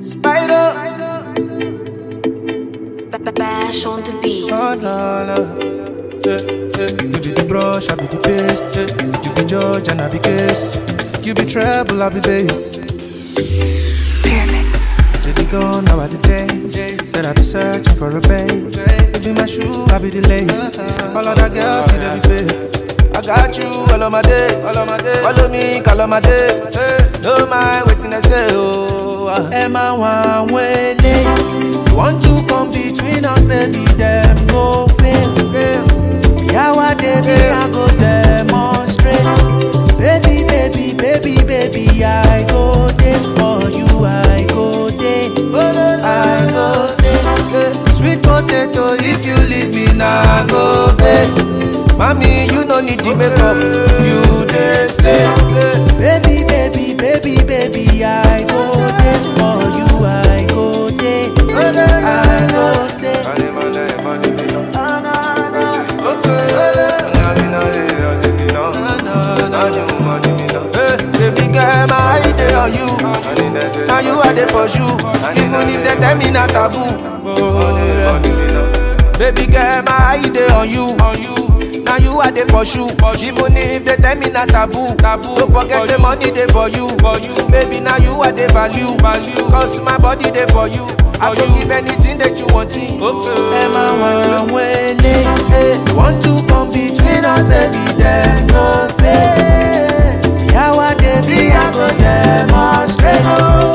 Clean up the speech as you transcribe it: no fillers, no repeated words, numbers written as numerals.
Spider. Bash on the beat. Oh, no, no. You be the brush, I be the paste. You be judge and I be case. You be treble, I be bass. To the gun, now I the day. Said I be searching for a babe. You be my shoe, I be the lace. All of that girls see they be fake. I got you all of my day. Follow me, call on my day. No mind waiting I say, oh. Emma one way late. You want to come between us, baby, them go fail. Yeah, what they be, I go demonstrate. Baby, baby, baby, baby, I go there for you, I go there. I go say, sweet potato, if you leave me now, go bed. Mommy, you no need the makeup, you dey slay. Baby, baby, baby, baby, I go there for you, I go there. I go say, baby girl, my eye dey on you. Now you are the pursue, even if they tell me not taboo. Baby girl, my eye dey on you. Now you are the pursue, even if they tell me not taboo. Don't forget the money dey for you. Baby, now you are the value. Cause my body dey for you. I go give anything that you want. Emma one way late. You want to come between us, baby, then go fail. Yeah, what they be, I go demonstrate.